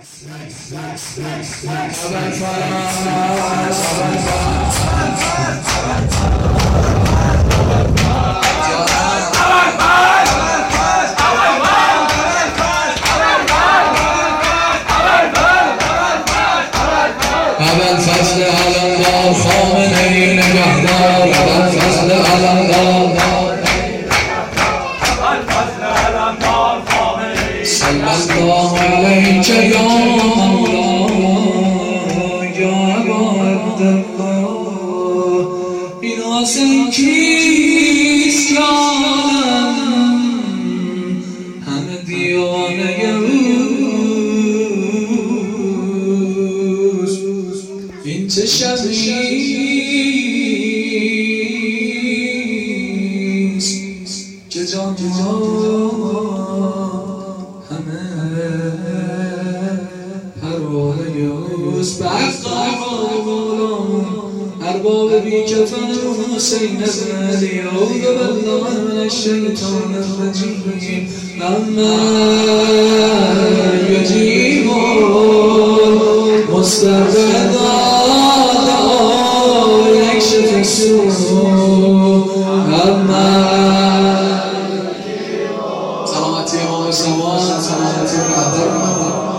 ابوالفضل علمدار خامنه‌ای نگهدار ابوالفضل علمدار صلی الله علیک یا مولا یا ابا عبدالله. این حسین کیست که عالم همه دیوانه اوست؟ این چه شبیست که جان ارباب بی کفن حسین بن علی اعوذ بالله من الشیطان الرجیم. اما یجیب المستبد یکشف السوء. اما سلامتی امام زمان، سلامتی مقدر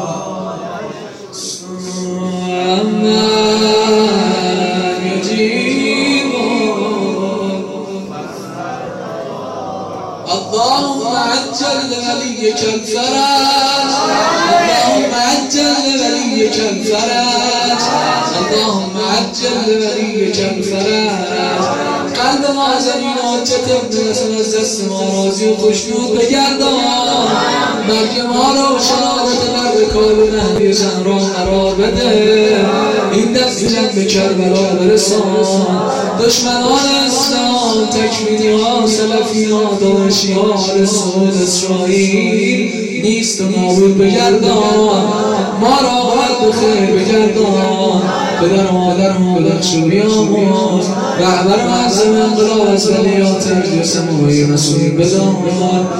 اللهم عجل لوليك الفرج، اللهم عجل لوليك الفرج، اللهم عجل لوليك الفرج. قلب نازنین حجت ابن حسن از دست ما راضی و خوشنود بگردان، بلکه ما را و شهادت مرد کابل مهدی زهرا قرار بده. این دست جنگ به کربلا برسان، دشمنان اسلام، تکفیری ها، سلفی ها، داعشی ها، آل سعود اسرائیل نیست و نابود بگردان. ما را آمد بخیر بگردان، پدر و مادرمون ببخش و بیامرز، رهبر معظم انقلاب از ولیات مجلس مهی رسول بدان.